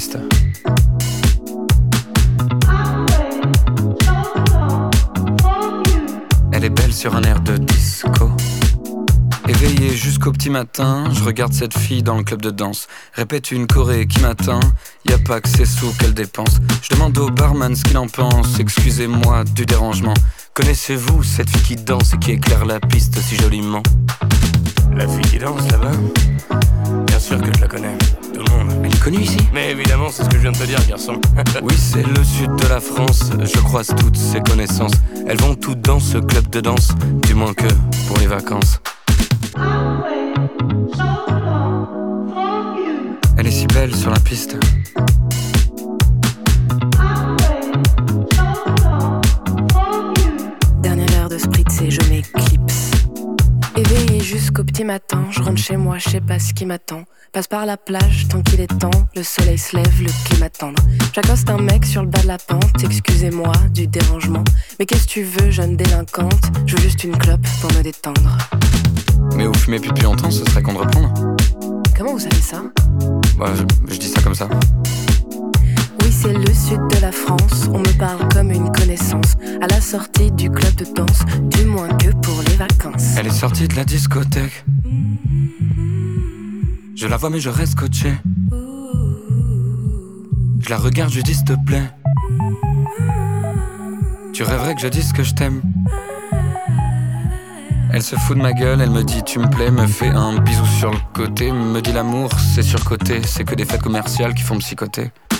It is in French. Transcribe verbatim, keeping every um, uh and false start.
piste. Elle est belle sur un air de disco. Éveillé jusqu'au petit matin, je regarde cette fille dans le club de danse. Répète une choré qui m'atteint, y a pas que ses sous qu'elle dépense. Je demande au barman ce qu'il en pense, excusez-moi du dérangement. Connaissez-vous cette fille qui danse et qui éclaire la piste si joliment? La fille qui danse là-bas? Bien sûr que je la connais, tout le monde. Elle est connue ici? Mais évidemment, c'est ce que je viens de te dire, garçon. Oui, c'est le sud de la France, je croise toutes ses connaissances. Elles vont toutes dans ce club de danse, du moins que pour les vacances. Elle est si belle sur la piste. Dernier verre de spritz et je m'éclipse. Éveillé jusqu'au petit matin, je rentre chez moi, je sais pas ce qui m'attend. Passe par la plage tant qu'il est temps, le soleil se lève, le climat tendre. J'accoste un mec sur le bas de la pente, excusez-moi du dérangement. Mais qu'est-ce que tu veux, jeune délinquante? Je veux juste une clope pour me détendre. Mais vous fumez depuis longtemps, ce serait qu'on de reprendre. Comment vous savez ça? Bah, je, je dis ça comme ça. Oui, c'est le sud de la France, on me parle comme une connaissance. À la sortie du club de danse, du moins que pour les vacances. Elle est sortie de la discothèque. Je la vois mais je reste scotché. Je la regarde, je lui dis s'il te plaît. Tu rêverais que je dise que je t'aime. Elle se fout de ma gueule, elle me dit tu me plais, me fait un bisou sur le côté. Me dit l'amour c'est surcoté, c'est que des fêtes commerciales qui font psychoter.